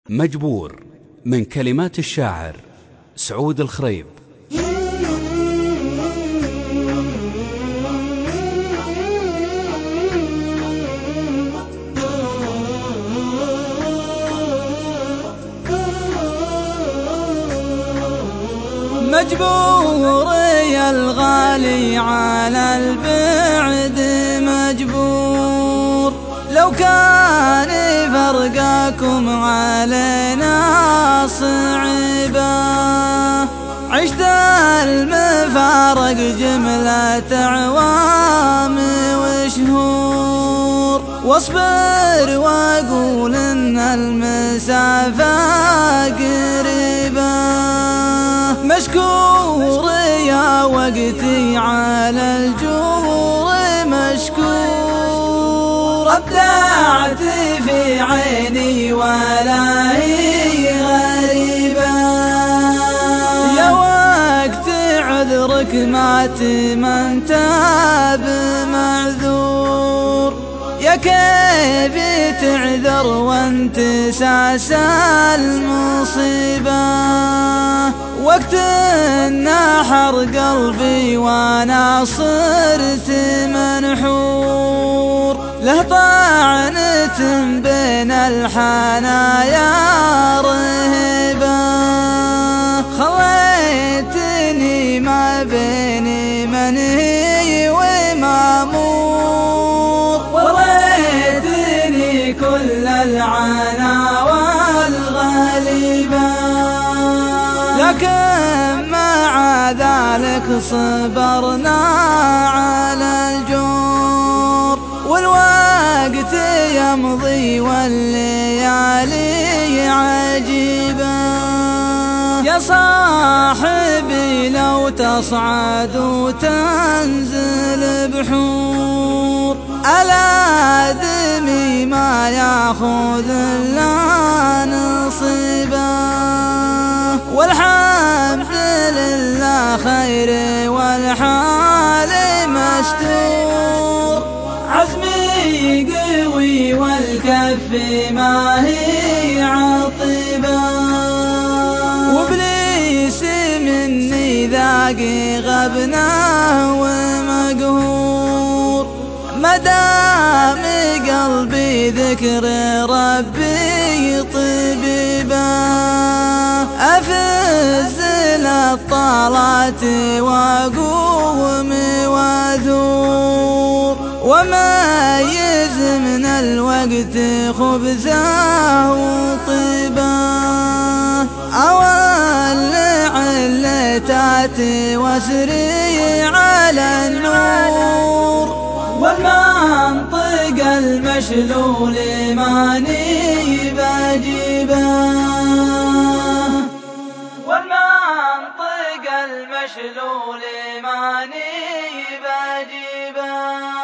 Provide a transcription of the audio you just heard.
مجبور من كلمات الشاعر سعود الخريب. مجبور يا الغالي على البعد، مجبور لو كان فرقاكم علينا صعبة. عشت المفارق جملة أعوام وشهور، واصبر واقول ان المسافة قريبة. مشكور يا وقتي على الجور، مشكور أبدعت في عيني ولا هي غريبة. يا وقت عذرك ما تمنت بمعذور، يا كيف تعذر وانت ساس المصيبة. وقت نحر قلبي وانا صرت منحور، له طعنة بين الحنايا رهيبة. خليتني ما بيني منهي ومامور، وريتني كل العنا والغليبة. لكن مع ذلك صبرنا على الجور، والوقت يمضي والليالي عجيبة. يا صاحبي لو تصعد وتنزل بحور، الآدمي ما ياخذ إلا نصيبه. والحمد لله خير والحال مستور، عزمي قوي والكف ما هي عطيبة. وابليس مني ذاقي غبنه ومقهور، مدام قلبي ذكر ربي طبيبه. أفز للطالات وأقوم وأثور، وميز من الوقت خبزه وطيبه. أولع اللتات واسري على النور، والمنطق المشلول ماني بجيبه. والمنطق المشلول ماني بجيبه.